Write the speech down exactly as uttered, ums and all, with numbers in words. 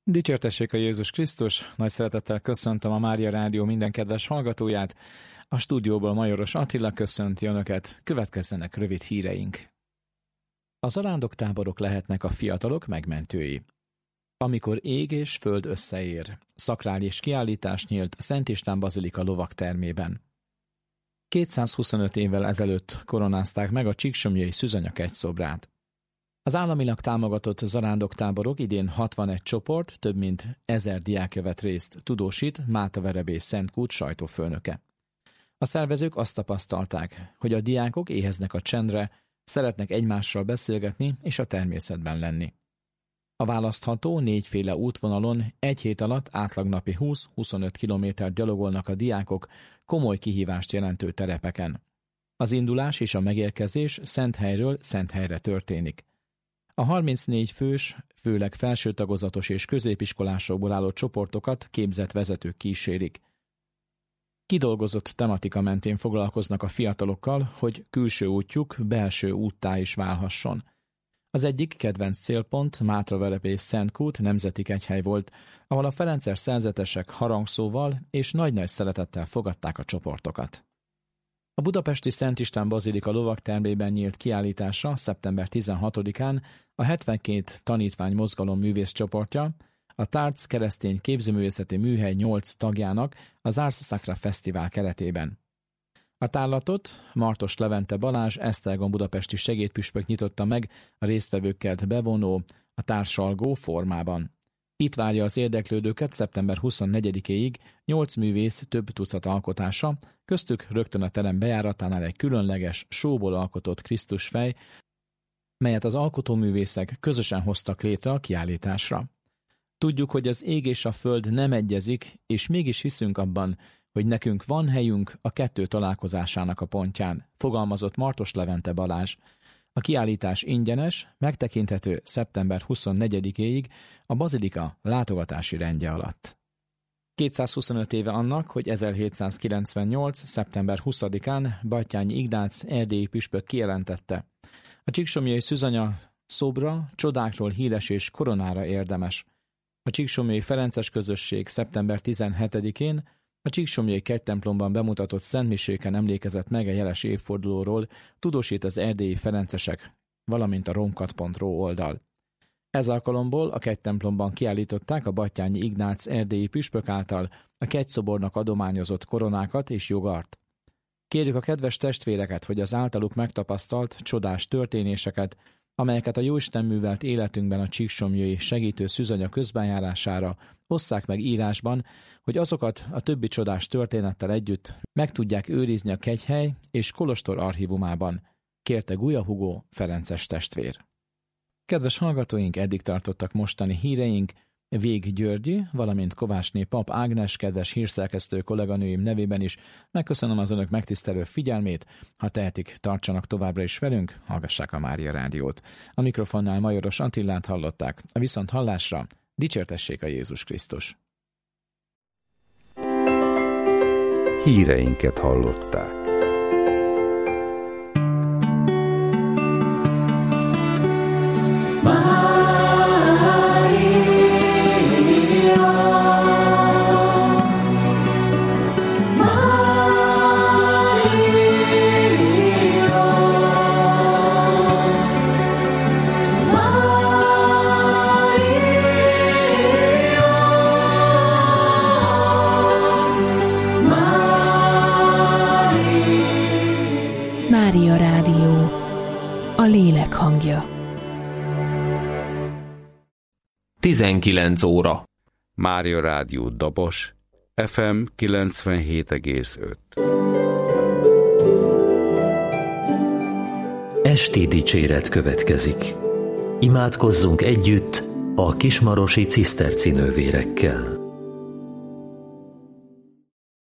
Dicsértessék a Jézus Krisztus, nagy szeretettel köszöntöm a Mária Rádió minden kedves hallgatóját. A stúdióból Majoros Attila köszönti Önöket, következzenek rövid híreink. A zarándoktáborok lehetnek a fiatalok megmentői. Amikor ég és föld összeér, szakrális kiállítás nyílt a Szent István Bazilika lovagtermében. kétszázhuszonöt évvel ezelőtt koronázták meg a csíksomlyai szűzanya kegyszobrát. Az államilag támogatott zarándoktáborok idén hatvanegy csoport, több mint ezer diákja vett részt, tudósít Máta Verebély Szent Kút sajtófőnöke. A szervezők azt tapasztalták, hogy a diákok éheznek a csendre, szeretnek egymással beszélgetni és a természetben lenni. A választható négyféle útvonalon egy hét alatt átlagnapi húsz-huszonöt kilométert gyalogolnak a diákok komoly kihívást jelentő terepeken. Az indulás és a megérkezés Szenthelyről Szenthelyre történik. A harmincnégy fős, főleg felsőtagozatos és középiskolásokból álló csoportokat képzett vezetők kísérik. Kidolgozott tematika mentén foglalkoznak a fiatalokkal, hogy külső útjuk belső úttá is válhasson. Az egyik kedvenc célpont Mátra Verebély Szent Kút nemzeti kegyhely volt, ahol a ferences szerzetesek harangszóval és nagy-nagy szeretettel fogadták a csoportokat. A budapesti Szent István Bazilika lovagtermében nyílt kiállításra szeptember tizenhatodikán a hetvenkét tanítvány mozgalom művészcsoportja, a Tárc keresztény képzőművészeti műhely nyolc tagjának az Ars Sacra Fesztivál keretében. A tárlatot Martos Levente Balázs Esztergom budapesti segédpüspök nyitotta meg a résztvevőket bevonó, a társalgó formában. Itt várja az érdeklődőket szeptember huszonnegyedikéig nyolc művész több tucat alkotása, köztük rögtön a terem bejáratánál egy különleges, sóból alkotott Krisztusfej, melyet az alkotóművészek közösen hoztak létre a kiállításra. Tudjuk, hogy az ég és a föld nem egyezik, és mégis hiszünk abban, hogy nekünk van helyünk a kettő találkozásának a pontján, fogalmazott Martos Levente Balázs. A kiállítás ingyenes, megtekinthető szeptember huszonnegyedikéig a bazilika látogatási rendje alatt. kétszázhuszonöt éve annak, hogy ezerhétszázkilencvennyolc. szeptember huszadikán Batthyány Ignác erdélyi püspök kijelentette: a csíksomlyai szűzanya szobra csodákról híres és koronára érdemes. A csíksomlyai ferences közösség szeptember tizenhetedikén a csíksomlyai kegytemplomban bemutatott szentmiséken emlékezett meg a jeles évfordulóról, tudósít az erdélyi ferencesek, valamint a romkat pont ro oldal. Ez alkalomból a kegytemplomban kiállították a Batthyány Ignác erdélyi püspök által a kegyszobornak adományozott koronákat és jogart. Kérjük a kedves testvéreket, hogy az általuk megtapasztalt csodás történéseket, amelyeket a Jóisten művelt életünkben a csíksomlyai segítő szűzanya közbenjárására osszák meg írásban, hogy azokat a többi csodás történettel együtt meg tudják őrizni a kegyhely és kolostor archívumában, kérte Guja Hugó ferences testvér. Kedves hallgatóink, eddig tartottak mostani híreink. Vég Györgyi, valamint Kovácsné Pap Ágnes, kedves hírszerkesztő kolléganőim nevében is megköszönöm az önök megtisztelő figyelmét. Ha tehetik, tartsanak továbbra is velünk, hallgassák a Mária Rádiót. A mikrofonnál Majoros Attillát hallották, a viszont hallásra dicsértessék a Jézus Krisztus. Híreinket hallották. Mária Rádió, a lélek hangja. tizenkilenc óra. Mária Rádió Dabos, ef em kilencvenhét egész öt. Esti dicséret következik. Imádkozzunk együtt a kismarosi ciszterci nővérekkel.